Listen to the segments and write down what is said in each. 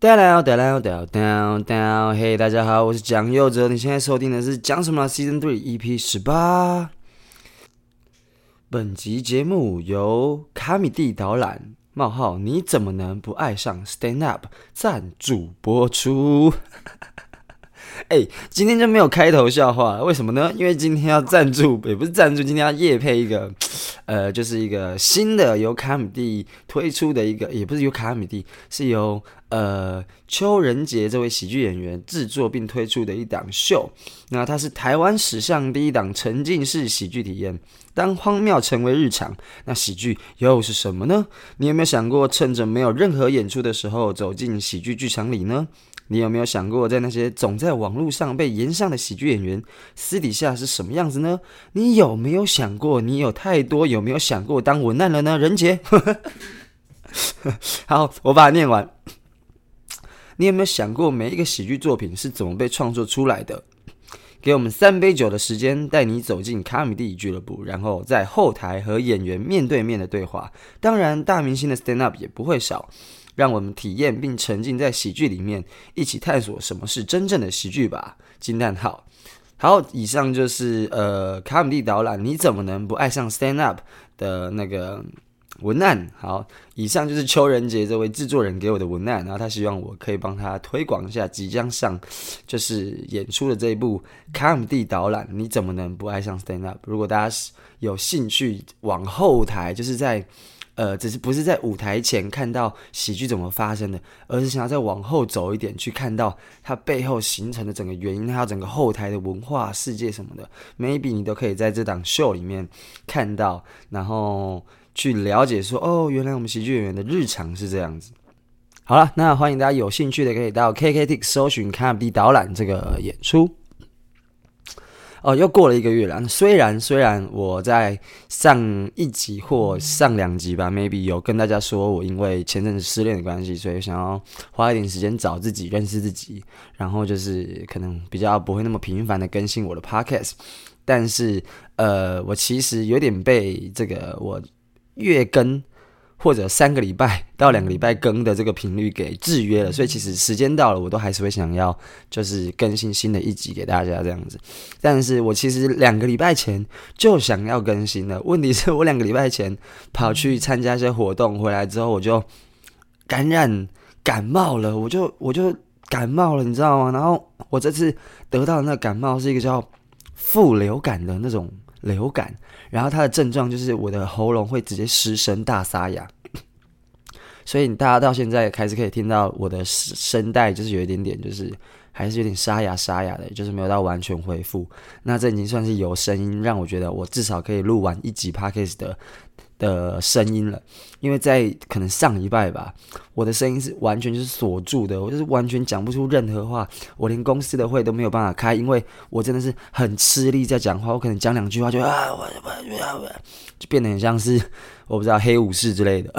嘿，大家好，我是蒋佑哲，你现在收听的是讲什么 Season 3 EP18。本集节目由卡米蒂导览你怎么能不爱上 Stand Up 赞助播出。今天就没有开头笑话了，为什么呢？因为今天要赞助，也不是赞助，今天要业配一个，就是一个新的由卡米蒂推出的一个，也不是由卡米蒂，是由邱仁杰这位喜剧演员制作并推出的一档秀。那它是台湾史上第一档沉浸式喜剧体验。当荒谬成为日常，那喜剧又是什么呢？你有没有想过，趁着没有任何演出的时候，走进喜剧剧场里呢？你有没有想过，在那些总在网络上被延上的喜剧演员，私底下是什么样子呢？你有没有想过，你有没有想过当文案了呢？仁杰，好，我把它念完。你有没有想过，每一个喜剧作品是怎么被创作出来的？给我们3杯酒的时间，带你走进卡米蒂俱乐部，然后在后台和演员面对面的对话。当然，大明星的 stand up 也不会少。让我们体验并沉浸在喜剧里面，一起探索什么是真正的喜剧吧！惊叹号！好，以上就是卡米蒂导览，你怎么能不爱上 stand up 的那个文案。好，以上就是邱仁杰这位制作人给我的文案，然后他希望我可以帮他推广一下即将上就是演出的这一部卡米蒂导览，你怎么能不爱上 stand up？ 如果大家有兴趣往后台，就是在只是不是在舞台前看到喜剧怎么发生的，而是想要再往后走一点，去看到它背后形成的整个原因，还有整个后台的文化世界什么的 ，maybe 你都可以在这档秀里面看到，然后去了解说，哦，原来我们喜剧演员的日常是这样子。好了，那欢迎大家有兴趣的可以到 KKTIX 搜寻卡米蒂导览这个演出。又过了1个月了。虽然我在上1集或上2集吧 ，maybe 有跟大家说我因为前阵子失恋的关系，所以想要花一点时间找自己、认识自己，然后就是可能比较不会那么频繁的更新我的 podcast。但是我其实有点被这个我月更或者3个礼拜到2个礼拜更的这个频率给制约了，所以其实时间到了，我都还是会想要就是更新新的1集给大家这样子。但是我其实2个礼拜前就想要更新了，问题是我2个礼拜前跑去参加一些活动，回来之后我就感冒了，我就感冒了，你知道吗？然后我这次得到的那个感冒是一个叫副流感的那种流感，然后它的症状就是我的喉咙会直接失声大沙哑，所以大家到现在开始可以听到我的声带就是有一点点，就是还是有点沙哑的，就是没有到完全恢复。那这已经算是有声音让我觉得我至少可以录完1集 podcast 的声音了。因为在可能上礼拜吧，我的声音是完全就是锁住的，我就是完全讲不出任何话，我连公司的会都没有办法开，因为我真的是很吃力在讲话，我可能讲2句话就变得很像是我不知道黑武士之类的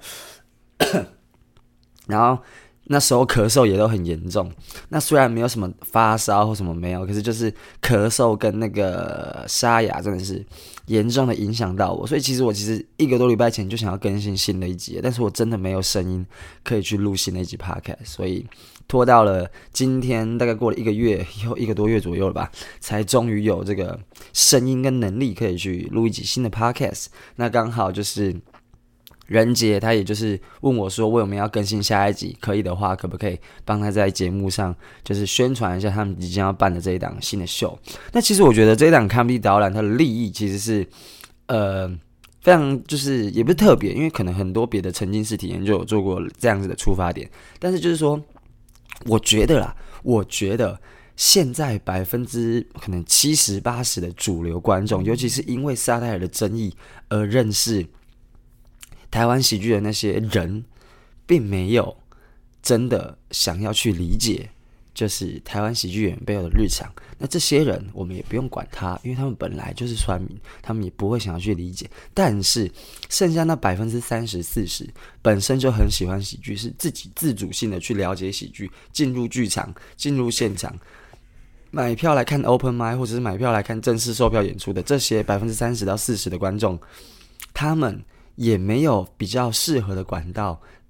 然后那时候咳嗽也都很严重，那虽然没有什么发烧或什么没有，可是就是咳嗽跟那个沙哑真的是严重的影响到我，所以其实1个多礼拜前就想要更新新的1集，但是我真的没有声音可以去录新的1集 podcast， 所以拖到了今天，大概过了1个月以后，1个多月左右了吧，才终于有这个声音跟能力可以去录1集新的 podcast。那刚好就是仁杰他也就是问我说，我有没有要更新下1集，可以的话可不可以帮他在节目上就是宣传一下他们即将要办的这一档新的秀。那其实我觉得这一档卡米蒂导览它的立意其实是非常就是也不是特别，因为可能很多别的沉浸式体验就有做过这样子的出发点，但是就是说我觉得现在可能70-80%的主流观众，尤其是因为萨泰尔的争议而认识台湾喜剧的那些人，并没有真的想要去理解就是台湾喜剧演员背后的日常。那这些人我们也不用管他，因为他们本来就是酸民，他们也不会想要去理解。但是剩下那30-40%本身就很喜欢喜剧，是自己自主性的去了解喜剧，进入剧场，进入现场，买票来看 open mic 或者是买票来看正式售票演出的这些30-40%的观众，他们也没有比较适合的管道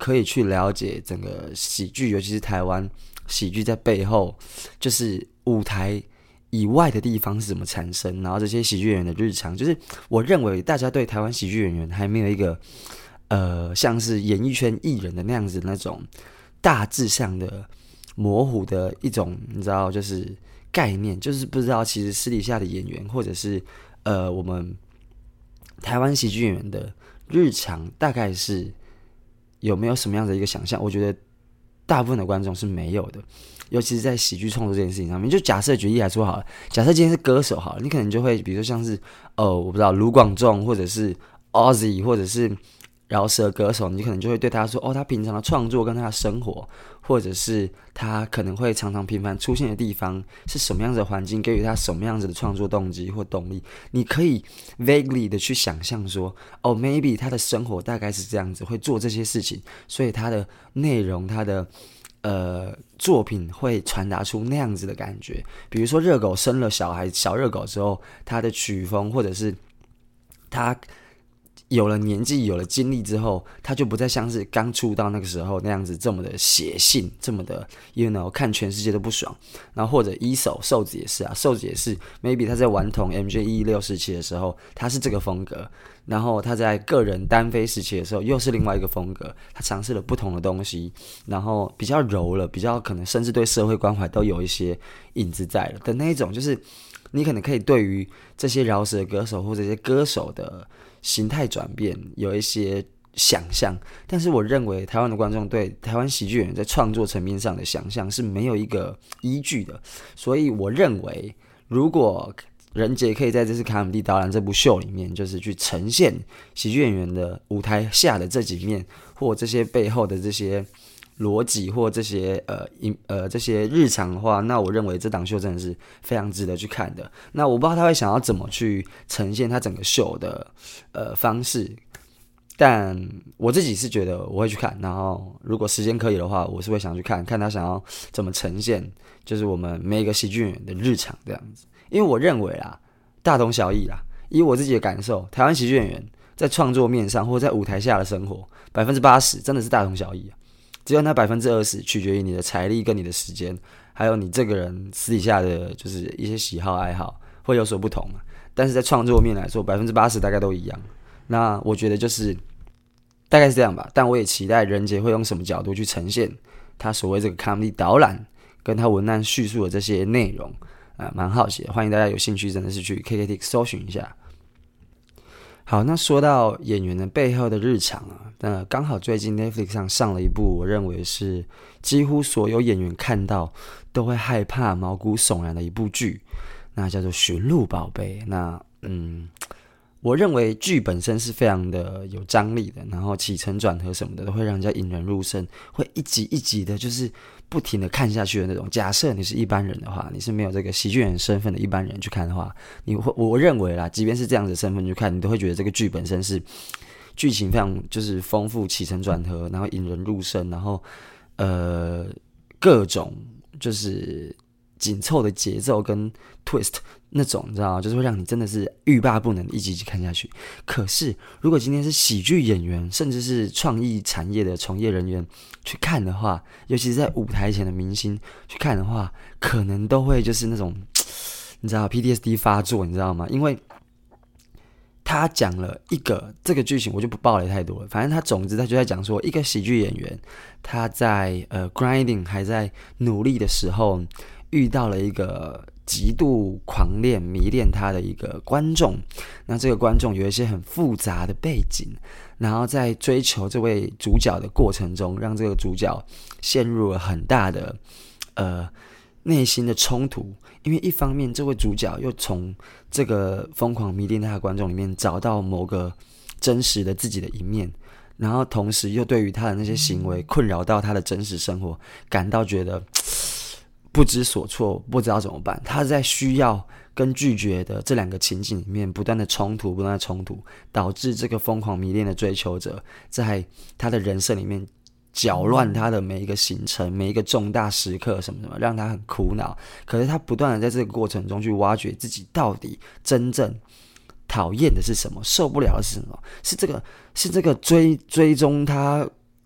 可以去了解整个喜剧，尤其是台湾喜剧在背后，就是舞台以外的地方是怎么产生，然后这些喜剧演员的日常，就是我认为大家对台湾喜剧演员还没有一个像是演艺圈艺人的那样子那种大致上的模糊的一种，你知道，就是概念，就是不知道其实私底下的演员或者是我们台湾喜剧演员的日常大概是有没有什么样的一个想象？我觉得大部分的观众是没有的，尤其是在喜剧创作这件事情上面。就假设举例来说好了，假设今天是歌手好了，你可能就会比如说像是我不知道卢广仲或者是 Ozzy 或者是饶舌歌手，你可能就会对他说他平常的创作跟他的生活，或者是他可能会常常频繁出现的地方是什么样子的环境，给予他什么样子的创作动机或动力。你可以 vaguely 的去想象说maybe 他的生活大概是这样子，会做这些事情，所以他的内容他的作品会传达出那样子的感觉。比如说热狗生了小热狗之后，他的曲风或者是他有了年纪有了经历之后，他就不再像是刚出道那个时候那样子这么的血性，这么的看全世界都不爽。然后或者瘦子也是啊，瘦子也是 maybe 他在顽童 MJ116 时期的时候他是这个风格，然后他在个人单飞时期的时候又是另外一个风格，他尝试了不同的东西，然后比较柔了，比较可能甚至对社会关怀都有一些影子在了的那一种，就是你可能可以对于这些饶舌歌手或者这些歌手的形态转变有一些想象，但是我认为台湾的观众对台湾喜剧演员在创作层面上的想象是没有一个依据的，所以我认为如果人杰可以在这次卡米蒂导览这部秀里面，就是去呈现喜剧演员的舞台下的这几面，或这些背后的这些逻辑或这些这些日常的话，那我认为这档秀真的是非常值得去看的。那我不知道他会想要怎么去呈现他整个秀的方式，但我自己是觉得我会去看，然后如果时间可以的话，我是会想去看他想要怎么呈现，就是我们每一个喜剧演员的日常这样子。因为我认为啦，大同小异啦，以我自己的感受，台湾喜剧演员在创作面上或在舞台下的生活，80%真的是大同小异啊。只有那20%取决于你的财力跟你的时间，还有你这个人私底下的就是一些喜好爱好会有所不同嘛。但是在创作面来说，80%大概都一样。那我觉得就是大概是这样吧。但我也期待人杰会用什么角度去呈现他所谓这个 comedy 导览跟他文案叙述的这些内容蛮好奇的。欢迎大家有兴趣真的是去 KKTIX 搜寻一下。好，那说到演员的背后的日常啊，那刚好最近 Netflix 上了一部我认为是几乎所有演员看到都会害怕毛骨悚然的一部剧，那叫做《驯鹿宝贝》。那我认为剧本身是非常的有张力的，然后起承转合什么的都会让人家引人入胜，会一集一集的就是不停的看下去的那种。假设你是一般人的话，你是没有这个喜剧演员身份的一般人去看的话，我认为啦，即便是这样子的身份去看，你都会觉得这个剧本身是剧情非常就是丰富，起承转合，然后引人入胜，然后各种就是紧凑的节奏跟 twist 那种，你知道吗？就是会让你真的是欲罢不能，一集一集看下去。可是如果今天是喜剧演员，甚至是创意产业的从业人员去看的话，尤其是在舞台前的明星去看的话，可能都会就是那种你知道 PTSD 发作，你知道吗？因为他讲了这个剧情，我就不爆雷太多了。反正他总之他就在讲说，一个喜剧演员他在grinding 还在努力的时候，遇到了一个极度狂恋迷恋他的一个观众。那这个观众有一些很复杂的背景，然后在追求这位主角的过程中，让这个主角陷入了很大的内心的冲突。因为一方面这位主角又从这个疯狂迷恋他的观众里面找到某个真实的自己的一面，然后同时又对于他的那些行为困扰到他的真实生活感到觉得不知所措，不知道怎么办。他在需要跟拒绝的这两个情景里面不断的冲突，导致这个疯狂迷恋的追求者在他的人生里面搅乱他的每一个行程，每一个重大时刻什么什么，让他很苦恼。可是他不断的在这个过程中去挖掘自己到底真正讨厌的是什么，受不了的是什么，是这个追踪他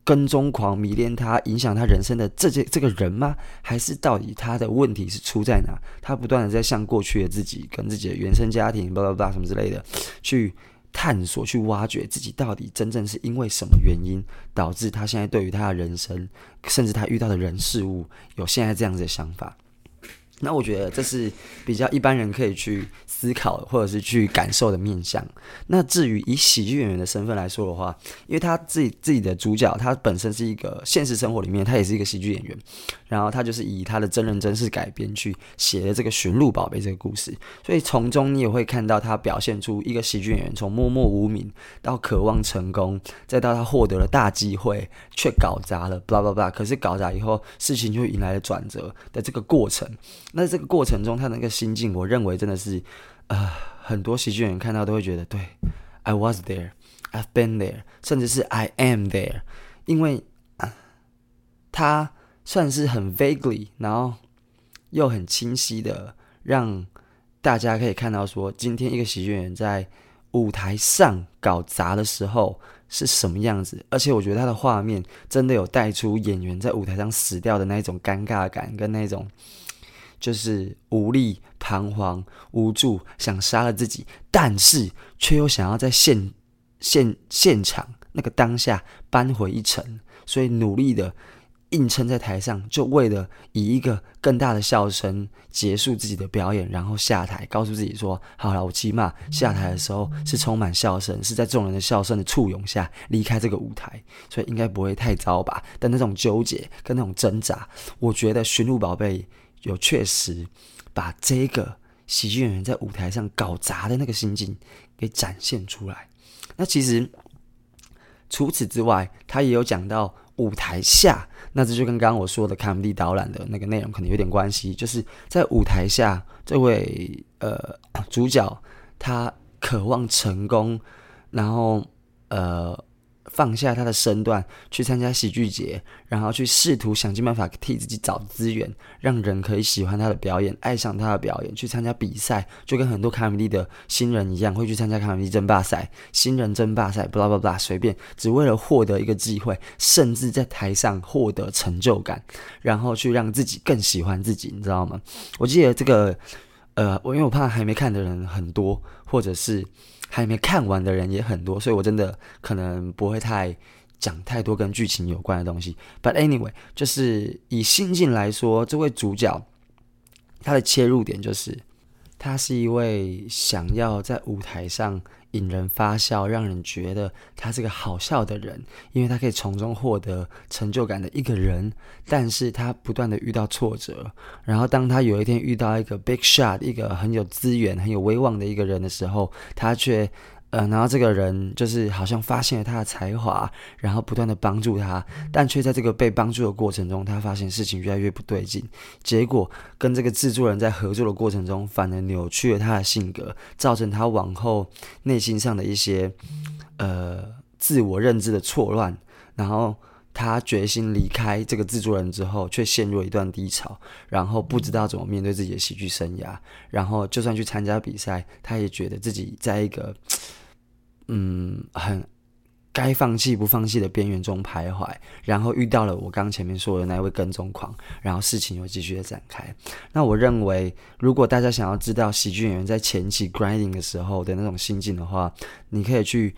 跟踪狂迷恋他，影响他人生的这个人吗？还是到底他的问题是出在哪？他不断的在向过去的自己跟自己的原生家庭巴拉巴拉什么之类的去探索、去挖掘自己到底真正是因为什么原因导致他现在对于他的人生，甚至他遇到的人事物有现在这样子的想法。那我觉得这是比较一般人可以去思考或者是去感受的面向。那至于以喜剧演员的身份来说的话，因为他自己的主角他本身是一个现实生活里面他也是一个喜剧演员，然后他就是以他的真人真事改编去写了这个驯鹿宝贝这个故事，所以从中你也会看到他表现出一个喜剧演员从默默无名到渴望成功，再到他获得了大机会却搞砸了 blah blah blah， 可是搞砸以后事情就迎来了转折的这个过程。那这个过程中他的那个心境，我认为真的是很多喜剧演员看到都会觉得对 I was there I've been there， 甚至是 I am there， 因为他算是很 vaguely 然后又很清晰的让大家可以看到说今天一个喜剧演员在舞台上搞砸的时候是什么样子，而且我觉得他的画面真的有带出演员在舞台上死掉的那一种尴尬感跟那种就是无力、彷徨、无助，想杀了自己，但是却又想要在现场那个当下扳回一城，所以努力的硬撑在台上，就为了以一个更大的笑声结束自己的表演，然后下台，告诉自己说：好了，我起码下台的时候是充满笑声，是在众人的笑声的簇拥下离开这个舞台，所以应该不会太糟吧？的那种纠结跟那种挣扎，我觉得《驯鹿宝贝》有确实把这个喜剧演员在舞台上搞砸的那个心境给展现出来。那其实除此之外，他也有讲到舞台下，那这就跟刚刚我说的卡米蒂导览的那个内容可能有点关系，就是在舞台下，这位主角他渴望成功，然后放下他的身段去参加喜剧节，然后去试图想尽办法替自己找资源，让人可以喜欢他的表演，爱上他的表演，去参加比赛，就跟很多卡米蒂的新人一样，会去参加卡米蒂争霸赛、新人争霸赛 blah blah blah， 随便，只为了获得一个机会，甚至在台上获得成就感，然后去让自己更喜欢自己，你知道吗？我记得这个因为我怕还没看的人很多，或者是还没看完的人也很多，所以我真的可能不会讲太多跟剧情有关的东西。But anyway， 就是以心境来说，这位主角他的切入点就是他是一位想要在舞台上引人发笑，让人觉得他是个好笑的人，因为他可以从中获得成就感的一个人。但是他不断的遇到挫折，然后当他有一天遇到一个 big shot， 一个很有资源很有威望的一个人的时候，他却然后这个人就是好像发现了他的才华，然后不断的帮助他，但却在这个被帮助的过程中，他发现事情越来越不对劲，结果跟这个制作人在合作的过程中，反而扭曲了他的性格，造成他往后内心上的一些自我认知的错乱，然后他决心离开这个制作人之后，却陷入一段低潮，然后不知道怎么面对自己的喜剧生涯，然后就算去参加比赛，他也觉得自己在一个很该放弃不放弃的边缘中徘徊，然后遇到了我刚前面说的那位跟踪狂，然后事情又继续的展开。那我认为如果大家想要知道喜剧演员在前期 grinding 的时候的那种心境的话，你可以去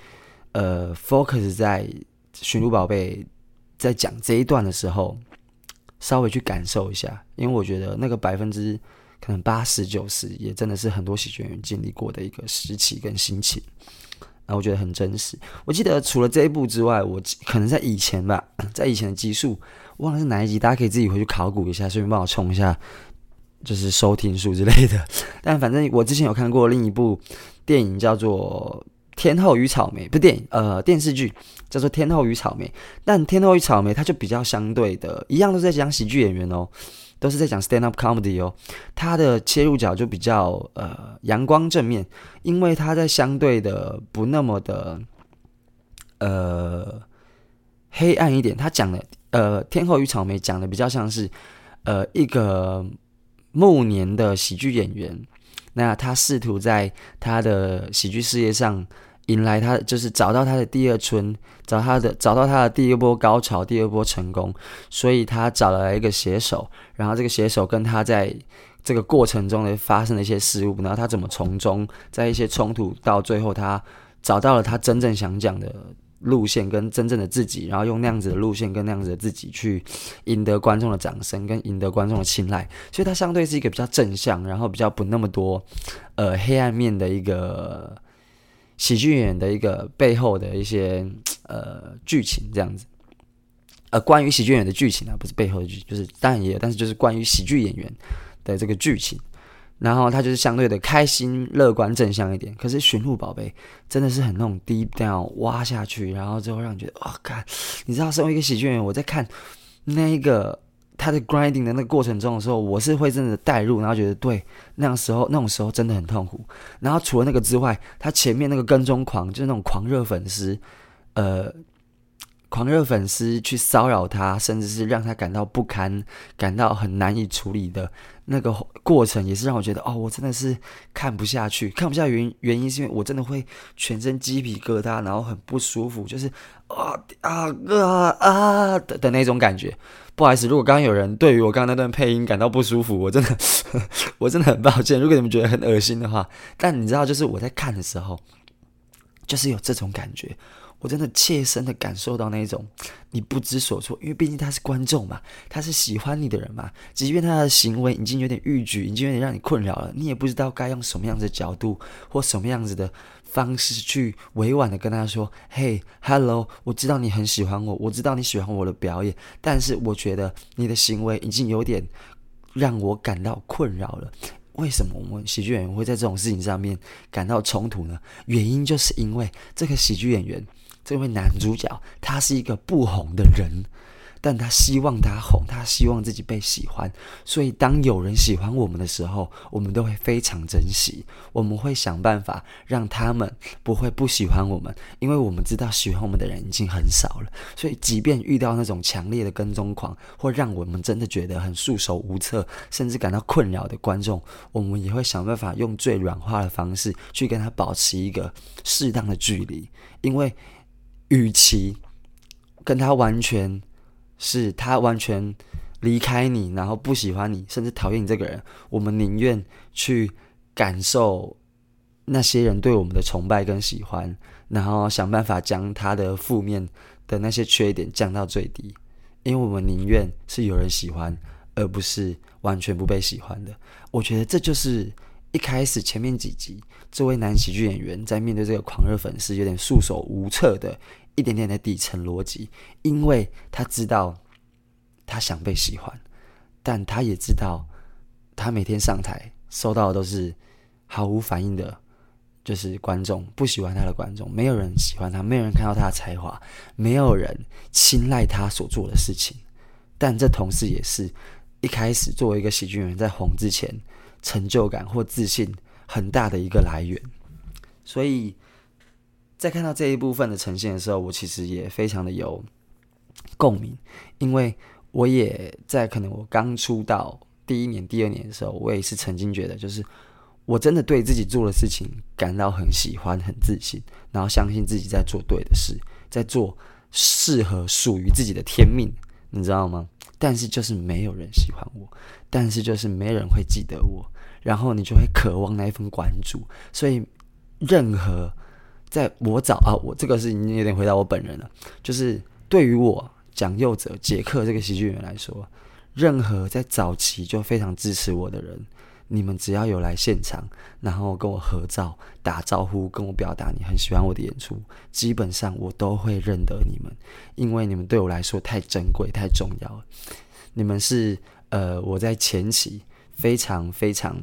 focus 在驯鹿宝贝在讲这一段的时候稍微去感受一下，因为我觉得那个80%可能80-90%也真的是很多喜剧演员经历过的一个时期跟心情，我觉得很真实。我记得除了这一部之外，我可能在以前吧，在以前的集数忘了是哪一集，大家可以自己回去考古一下，顺便帮我冲一下就是收听数之类的。但反正我之前有看过另一部电影叫做天后与草莓，不是电影，电视剧叫做天后与草莓。但天后与草莓它就比较相对的，一样都是在讲喜剧演员哦，都是在讲 stand up comedy 哦，它的切入角就比较阳光正面，因为它在相对的不那么的黑暗一点。它讲的天后与草莓讲的比较像是一个暮年的喜剧演员，那他试图在他的喜剧事业上迎来他就是找到他的第二春，找到他的第二波高潮，第二波成功，所以他找了一个写手，然后这个写手跟他在这个过程中呢发生的一些事物，然后他怎么从中在一些冲突到最后他找到了他真正想讲的路线跟真正的自己，然后用那样子的路线跟那样子的自己去赢得观众的掌声跟赢得观众的青睐，所以它相对是一个比较正向，然后比较不那么多黑暗面的一个喜剧演员的一个背后的一些剧情这样子。关于喜剧演员的剧情啊，不是背后的剧情，就是当然也有，但是就是关于喜剧演员的这个剧情。然后他就是相对的开心、乐观、正向一点。可是《驯鹿宝贝》真的是很那种 deep down 挖下去，然后之后让你觉得，干，你知道，身为一个喜剧演员，我在看那一个他的 grinding 的那个过程中的时候，我是会真的带入，然后觉得对，那种时候真的很痛苦。然后除了那个之外，他前面那个跟踪狂，就是那种狂热粉丝去骚扰他，甚至是让他感到不堪、感到很难以处理的那个过程，也是让我觉得我真的是看不下去。看不下去原因是因为我真的会全身鸡皮疙瘩，然后很不舒服，就是的那种感觉。不好意思，如果刚刚有人对于我刚刚那段配音感到不舒服，我真的很抱歉。如果你们觉得很恶心的话，但你知道，就是我在看的时候，就是有这种感觉。我真的切身的感受到那种你不知所措，因为毕竟他是观众嘛，他是喜欢你的人嘛，即便他的行为已经有点逾矩，已经有点让你困扰了，你也不知道该用什么样子的角度或什么样子的方式去委婉的跟他说，嘿 ，hello， 我知道你很喜欢我，我知道你喜欢我的表演，但是我觉得你的行为已经有点让我感到困扰了。为什么我们喜剧演员会在这种事情上面感到冲突呢？原因就是因为这个喜剧演员，这位男主角，他是一个不红的人，但他希望他红，他希望自己被喜欢，所以当有人喜欢我们的时候，我们都会非常珍惜，我们会想办法让他们不会不喜欢我们，因为我们知道喜欢我们的人已经很少了，所以即便遇到那种强烈的跟踪狂，或让我们真的觉得很束手无策，甚至感到困扰的观众，我们也会想办法用最软化的方式去跟他保持一个适当的距离，因为与其跟他完全离开你，然后不喜欢你，甚至讨厌你这个人，我们宁愿去感受那些人对我们的崇拜跟喜欢，然后想办法将他的负面的那些缺点降到最低，因为我们宁愿是有人喜欢，而不是完全不被喜欢的。我觉得这就是一开始前面几集这位男喜剧演员在面对这个狂热粉丝有点束手无策的一点点的底层逻辑，因为他知道他想被喜欢，但他也知道他每天上台收到的都是毫无反应的，就是观众不喜欢他的观众，没有人喜欢他，没有人看到他的才华，没有人青睐他所做的事情。但这同时也是一开始作为一个喜剧演员在红之前成就感或自信很大的一个来源。所以在看到这一部分的呈现的时候，我其实也非常的有共鸣，因为我也在可能我刚出道第一年第二年的时候，我也是曾经觉得，就是我真的对自己做的事情感到很喜欢很自信，然后相信自己在做对的事，在做适合属于自己的天命，你知道吗？但是就是没有人喜欢我，但是就是没人会记得我，然后你就会渴望那一份关注。所以任何在我这个是已经有点回到我本人了，就是对于我蒋佑哲杰克这个喜剧演员来说，任何在早期就非常支持我的人，你们只要有来现场，然后跟我合照打招呼，跟我表达你很喜欢我的演出，基本上我都会认得你们，因为你们对我来说太珍贵太重要了。你们是我在前期非常非常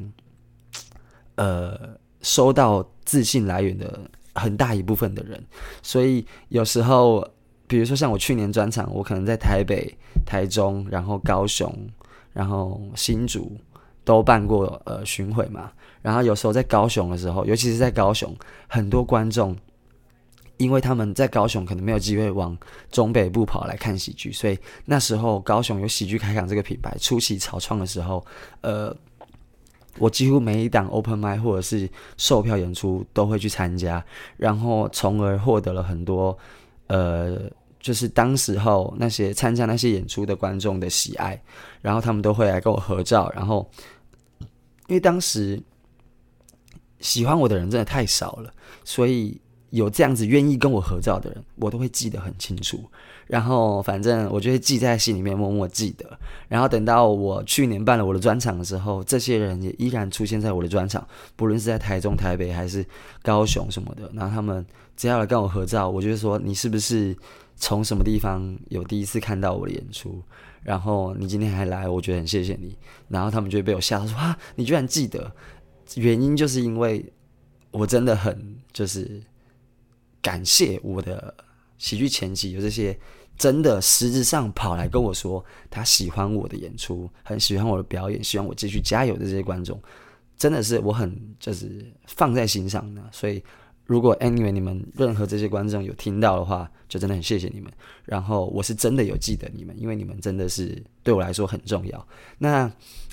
收到自信来源的很大一部分的人，所以有时候比如说像我去年专场，我可能在台北、台中，然后高雄，然后新竹都办过巡回嘛，然后有时候在高雄的时候，尤其是在高雄，很多观众因为他们在高雄可能没有机会往中北部跑来看喜剧，所以那时候高雄有喜剧开港这个品牌初期草创的时候， 我几乎每一档 open mic 或者是售票演出都会去参加，然后从而获得了很多就是当时候那些参加那些演出的观众的喜爱，然后他们都会来跟我合照，然后因为当时喜欢我的人真的太少了，所以有这样子愿意跟我合照的人，我都会记得很清楚。然后反正我就会记在心里面，默默记得。然后等到我去年办了我的专场的时候，这些人也依然出现在我的专场，不论是在台中、台北还是高雄什么的。然后他们只要来跟我合照，我就会说你是不是从什么地方有第一次看到我的演出？然后你今天还来，我觉得很谢谢你。然后他们就会被我吓到说啊，你居然记得。原因就是因为我真的很就是感谢我的喜剧前期有这些真的实质上跑来跟我说他喜欢我的演出，很喜欢我的表演，希望我继续加油的这些观众，真的是我很就是放在心上的。所以如果 anyway 你们任何这些观众有听到的话，就真的很谢谢你们。然后我是真的有记得你们，因为你们真的是对我来说很重要。那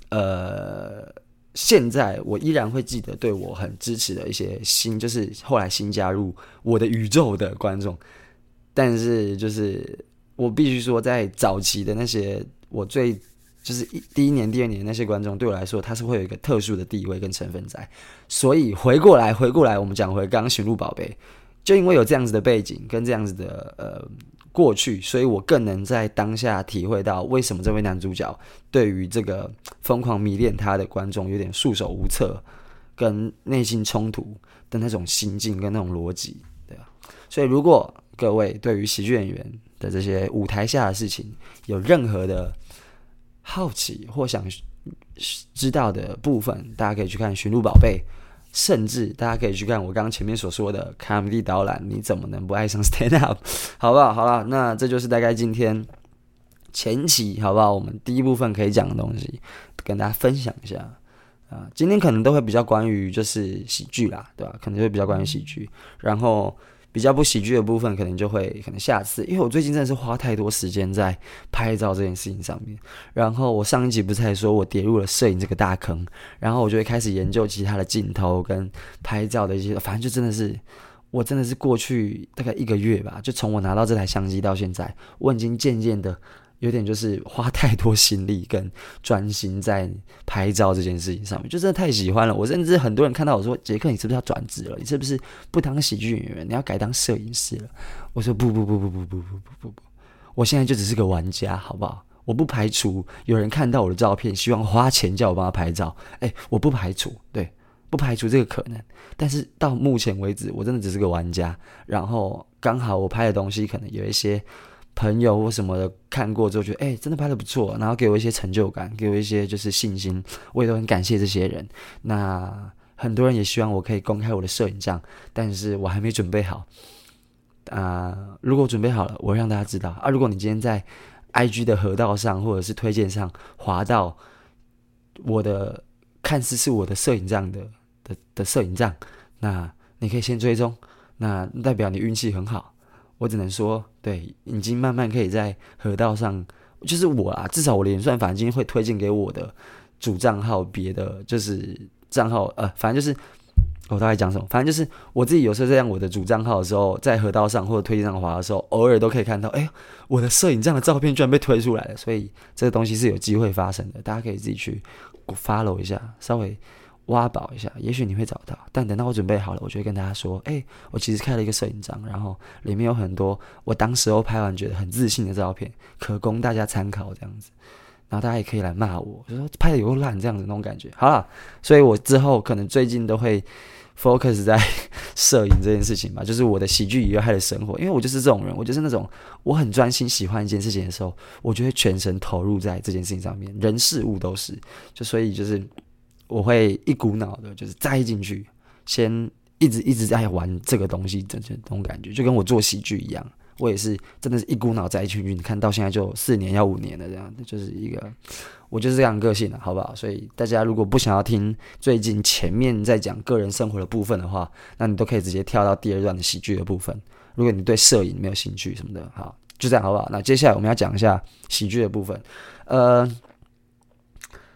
现在我依然会记得对我很支持的一些就是后来新加入我的宇宙的观众，但是就是我必须说，在早期的那些我最就是第一年、第二年那些观众，对我来说，他是会有一个特殊的地位跟成分在。所以回过来，我们讲回刚刚寻路宝贝，就因为有这样子的背景跟这样子的过去，所以我更能在当下体会到为什么这位男主角对于这个疯狂迷恋他的观众有点束手无策，跟内心冲突的那种心境跟那种逻辑，对吧？所以如果各位对于喜剧演员的这些舞台下的事情有任何的好奇或想知道的部分，大家可以去看《寻路宝贝》，甚至大家可以去看我刚刚前面所说的 Comedy 导览，你怎么能不爱上 Stand Up， 好不好？好了，那这就是大概今天前期好不好？我们第一部分可以讲的东西，跟大家分享一下。今天可能都会比较关于就是喜剧啦，对吧？可能就会比较关于喜剧，然后比较不喜剧的部分，可能下次，因为我最近真的是花太多时间在拍照这件事情上面。然后我上一集不是还说我跌入了摄影这个大坑，然后我就会开始研究其他的镜头跟拍照的一些，反正就真的是。我真的是过去大概1个月吧，就从我拿到这台相机到现在，我已经渐渐的有点就是花太多心力跟专心在拍照这件事情上面，就真的太喜欢了。我甚至很多人看到我说：“杰克，你是不是要转职了？你是不是不当喜剧演员，你要改当摄影师了？”我说：“不，我现在就只是个玩家，好不好？我不排除有人看到我的照片，希望花钱叫我帮他拍照。我不排除，对。”不排除这个可能，但是到目前为止，我真的只是个玩家。然后刚好我拍的东西，可能有一些朋友或什么的看过之后，觉得真的拍得不错，然后给我一些成就感，给我一些就是信心，我也都很感谢这些人。那很多人也希望我可以公开我的摄影账，但是我还没准备好。如果我准备好了，我会让大家知道。如果你今天在 IG 的河道上或者是推荐上滑到我的看似是我的摄影账的摄影账，那你可以先追踪，那代表你运气很好。我只能说，对，已经慢慢可以在河道上，就是我啦，至少我的演算法已经会推荐给我的主账号，别的就是账号，反正就是我大概讲什么，反正就是我自己有时候在用我的主账号的时候，在河道上或者推荐上滑的时候，偶尔都可以看到，我的摄影账的照片居然被推出来了，所以这个东西是有机会发生的，大家可以自己去 follow 一下，稍微挖宝一下，也许你会找到。但等到我准备好了，我就会跟大家说，我其实开了一个摄影账，然后里面有很多我当时候拍完觉得很自信的照片，可供大家参考这样子。然后大家也可以来骂我，就说拍的有烂这样子那种感觉。好了，所以我之后可能最近都会 focus 在摄影这件事情吧，就是我的喜剧以外的生活。因为我就是这种人，我就是那种我很专心喜欢一件事情的时候，我就会全神投入在这件事情上面，人事物都是。所以就是我会一股脑的，就是栽进去，先一直在玩这个东西，这种感觉就跟我做喜剧一样。我也是真的是一股脑栽进去，你看到现在就4年要5年了，这样就是我就是这样个性了，好不好？所以大家如果不想要听最近前面在讲个人生活的部分的话，那你都可以直接跳到第2段的喜剧的部分。如果你对摄影没有兴趣什么的，好，就这样好不好？那接下来我们要讲一下喜剧的部分。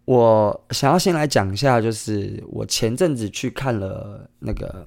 我想要先来讲一下，就是我前阵子去看了那个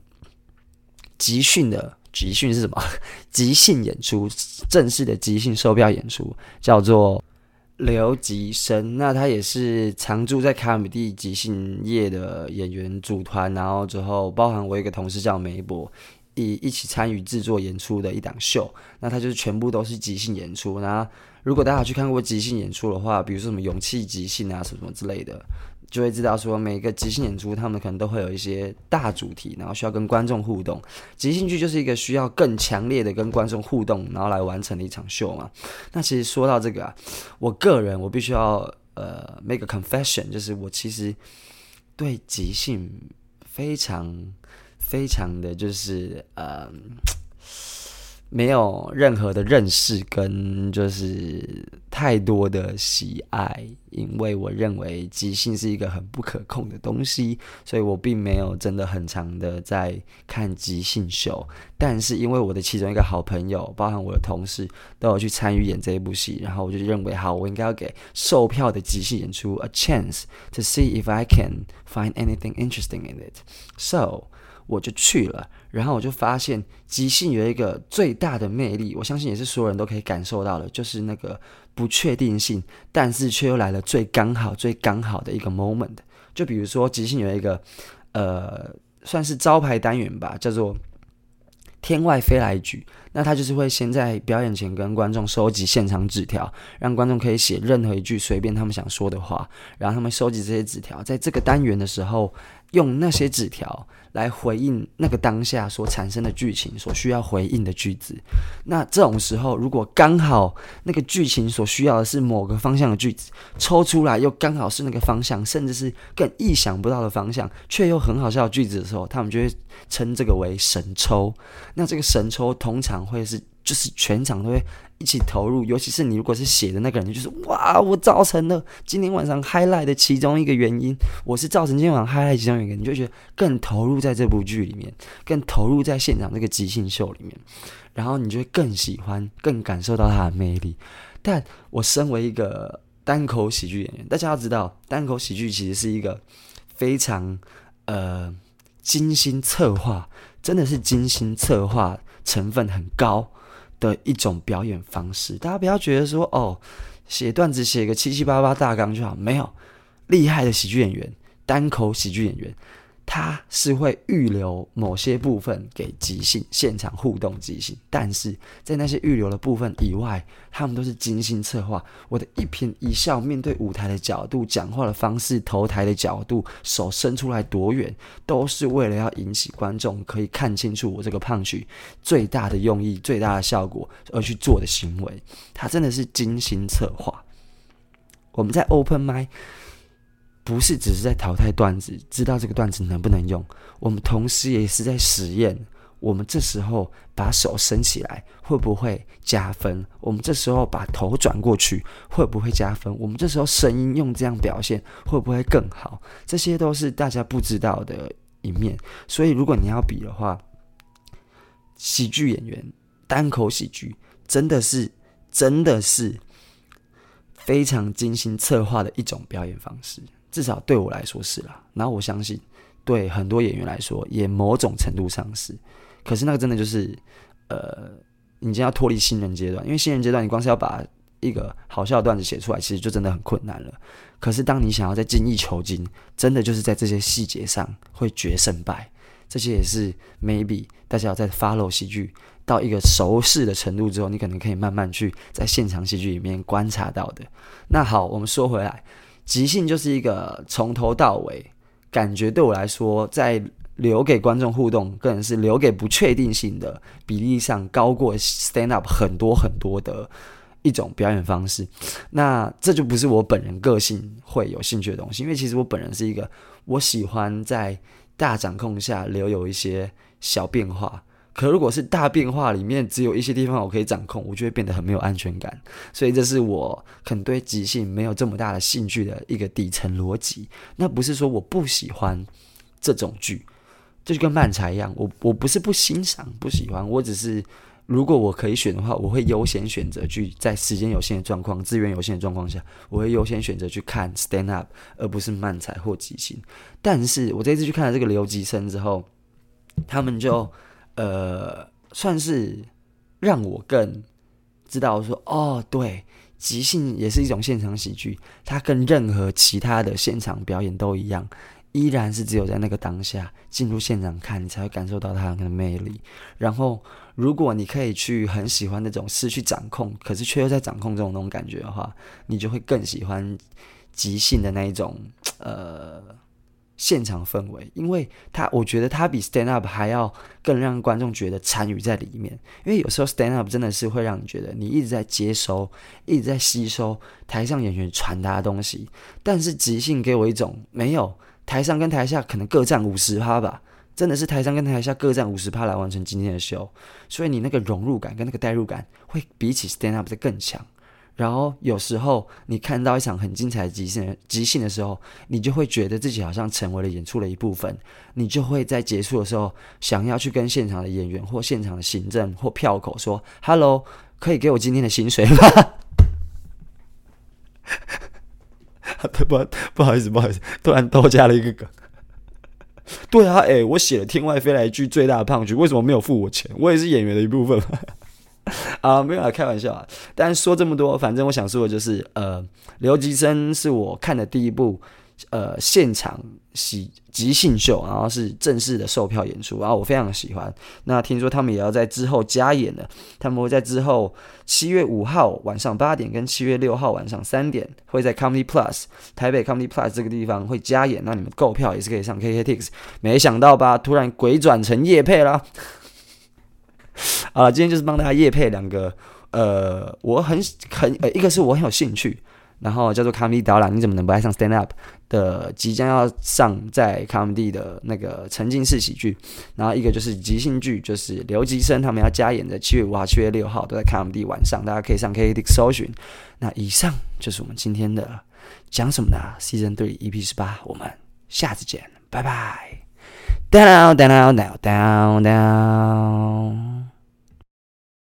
即兴是什么？即兴演出，正式的即兴售票演出，叫做刘吉生。那他也是常驻在卡米蒂即兴业的演员组团，然后之后包含我一个同事叫梅博，一起参与制作演出的一档秀。那他就是全部都是即兴演出。那如果大家有去看过即兴演出的话，比如说什么勇气即兴啊，什么之类的，就会知道说每个即兴演出他们可能都会有一些大主题，然后需要跟观众互动。即兴剧就是一个需要更强烈的跟观众互动，然后来完成的一场秀嘛。那其实说到这个啊，我个人我必须要make a confession， 就是我其实对即兴非常非常的就是没有任何的认识跟就是太多的喜爱，因为我认为即兴是一个很不可控的东西，所以我并没有真的很常的在看即兴秀。但是因为我的其中一个好朋友，包含我的同事都有去参与演这一部戏，然后我就认为好，我应该要给售票的即兴演出 a chance to see if I can find anything interesting in it. So我就去了，然后我就发现即兴有一个最大的魅力，我相信也是所有人都可以感受到的，就是那个不确定性，但是却又来了最刚好的一个 moment。就比如说即兴有一个算是招牌单元吧，叫做天外飞来局。那他就是会先在表演前跟观众收集现场纸条，让观众可以写任何一句随便他们想说的话，然后他们收集这些纸条，在这个单元的时候用那些纸条来回应那个当下所产生的剧情所需要回应的句子。那这种时候如果刚好那个剧情所需要的是某个方向的句子，抽出来又刚好是那个方向，甚至是更意想不到的方向，却又很好笑的句子的时候，他们就会称这个为神抽。那这个神抽通常会是就是全场都会一起投入，尤其是你如果是写的那个人，就是哇，我造成了今天晚上 highlight 的其中一个原因，我是造成今天晚上 highlight 其中一个原因，你就觉得更投入在这部剧里面，更投入在现场这个即兴秀里面，然后你就会更喜欢，更感受到它的魅力。但我身为一个单口喜剧演员，大家要知道，单口喜剧其实是一个非常精心策划，真的是精心策划成分很高的一种表演方式。大家不要觉得说哦，写段子写个七七八八大纲就好，没有。厉害的喜剧演员，单口喜剧演员，他是会预留某些部分给即兴现场互动即兴，但是在那些预留的部分以外，他们都是精心策划。我的一颦一笑，面对舞台的角度，讲话的方式，投台的角度，手伸出来多远，都是为了要引起观众可以看清楚我这个胖曲最大的用意、最大的效果而去做的行为。他真的是精心策划。我们在 open mic不是只是在淘汰段子，知道这个段子能不能用，我们同时也是在实验，我们这时候把手伸起来会不会加分，我们这时候把头转过去会不会加分，我们这时候声音用这样表现会不会更好，这些都是大家不知道的一面。所以如果你要比的话，喜剧演员单口喜剧真的是非常精心策划的一种表演方式，至少对我来说是啦。然后我相信对很多演员来说也某种程度上是。可是那个真的就是你已经要脱离新人阶段，因为新人阶段你光是要把一个好笑的段子写出来，其实就真的很困难了。可是当你想要在精益求精，真的就是在这些细节上会决胜败。这些也是 maybe 大家要在 follow 喜剧到一个熟识的程度之后，你可能可以慢慢去在现场喜剧里面观察到的。那好，我们说回来，即兴就是一个从头到尾感觉对我来说，在留给观众互动，更是留给不确定性的比例上高过 stand up 很多很多的一种表演方式。那这就不是我本人个性会有兴趣的东西，因为其实我本人是一个我喜欢在大掌控下留有一些小变化，可如果是大变化里面只有一些地方我可以掌控，我就会变得很没有安全感。所以这是我可能对即兴没有这么大的兴趣的一个底层逻辑。那不是说我不喜欢这种剧，这就跟漫才一样，我不是不欣赏不喜欢，我只是如果我可以选的话，我会优先选择去在时间有限的状况、资源有限的状况下，我会优先选择去看 stand up， 而不是漫才或即兴。但是我这次去看了这个留级生之后，他们就算是让我更知道说，哦，对，即兴也是一种现场喜剧，它跟任何其他的现场表演都一样。依然是只有在那个当下进入现场看，你才会感受到它的魅力。然后，如果你可以去很喜欢那种失去掌控，可是却又在掌控中的那种感觉的话，你就会更喜欢即兴的那一种现场氛围，因为我觉得它比 stand up 还要更让观众觉得参与在里面。因为有时候 stand up 真的是会让你觉得你一直在接收，一直在吸收台上演员传达的东西，但是即兴给我一种没有。台上跟台下可能各占 50% 吧，真的是台上跟台下各占 50% 来完成今天的秀，所以你那个融入感跟那个代入感会比起 stand up 的更强。然后有时候你看到一场很精彩的即兴的时候，你就会觉得自己好像成为了演出的一部分，你就会在结束的时候想要去跟现场的演员或现场的行政或票口说 Hello， 可以给我今天的薪水吗？不好意思，突然多加了一个梗。对啊，我写了天外飞来一句最大的胖剧，为什么没有付我钱？我也是演员的一部分啊，没有啦，开玩笑啊。但是说这么多，反正我想说的就是，留级生是我看的第一部现场即兴秀，然后是正式的售票演出，然后我非常喜欢。那听说他们也要在之后加演了，他们会在之后7月5号晚上8点跟7月6号晚上3点会在 Comedy Plus 台北 Comedy Plus 这个地方会加演，那你们购票也是可以上 KKTix。没想到吧，突然鬼转成业配啦。今天就是帮大家业配两个，我一个是我很有兴趣，然后叫做 Comedy 导览，你怎么能不爱上 Stand Up 的即将要上在 Comedy 的那个沉浸式喜剧，然后一个就是即兴剧，就是留级生他们要加演的7月5号、7月6号都在 Comedy 晚上，大家可以上 KKTix 搜寻。那以上就是我们今天的讲什么呢 Season 3 EP18，我们下次见，拜拜。Down, down, down, down, down.